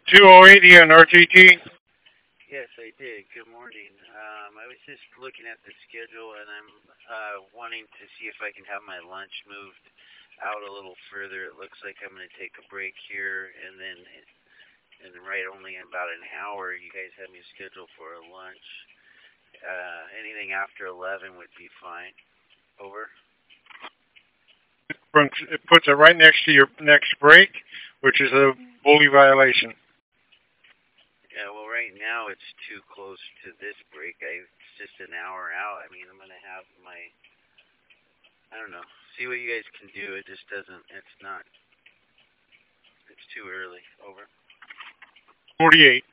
2080 on RTT. Yes, I did. Good morning. I was just looking at the schedule, and I'm wanting to see if I can have my lunch moved out a little further. It looks like I'm going to take a break here, and then, right only in about an hour, you guys have me scheduled for a lunch. Anything after 11 would be fine. Over. It puts it right next to your next break, which is a bully violation. Yeah, well, right now it's too close to this break. It's just an hour out. I mean, I'm going to have I don't know, see what you guys can do. It just doesn't, it's not, it's too early. Over. 48.